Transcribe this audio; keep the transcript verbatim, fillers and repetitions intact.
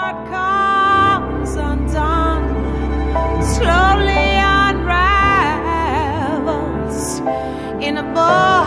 heart comes undone, slowly unravels in a bowl